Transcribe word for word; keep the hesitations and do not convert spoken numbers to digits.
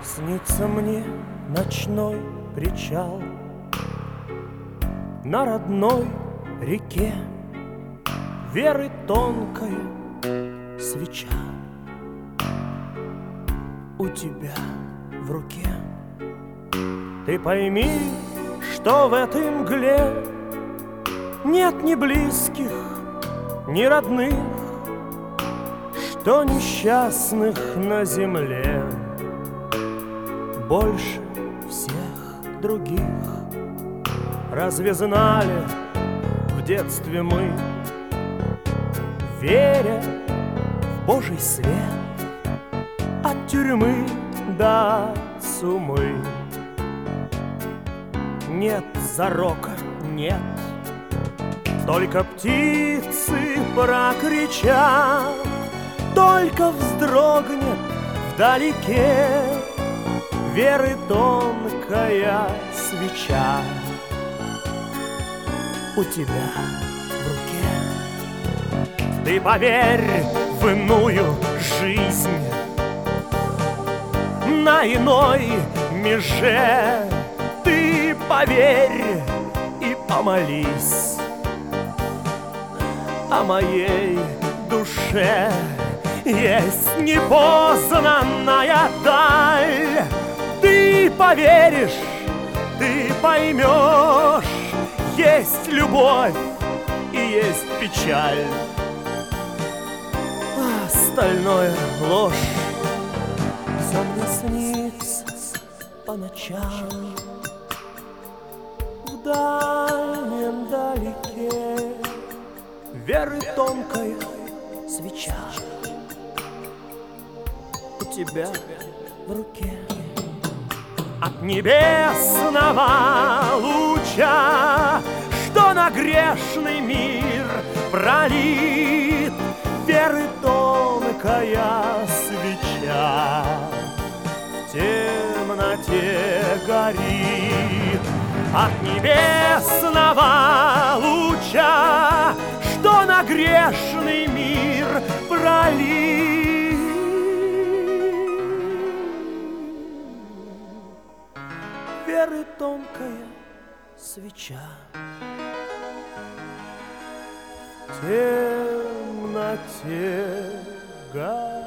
Снится мне ночной причал на родной реке, веры тонкая свеча у тебя в руке. Ты пойми, что в этой мгле нет ни близких, ни родных, что несчастных на земле больше всех других. Разве знали в детстве мы, веря в Божий свет, от тюрьмы до сумы нет зарока, нет, только птицы прокричат, только вздрогнет вдалеке веры тонкая свеча у тебя в руке. Ты поверь в иную жизнь, на иной меже. Ты поверь и помолись о моей душе. Есть непознанная даль. Ты поверишь, ты поймешь, есть любовь и есть печаль, а остальное ложь. Сон мне снится по ночам в дальнем далеке веры тонкая свеча у тебя в руке. От небесного луча, что на грешный мир пролит, веры тонкая свеча в темноте горит. От небесного луча, что на грешный мир пролит, веры тонкая свеча в темноте горит.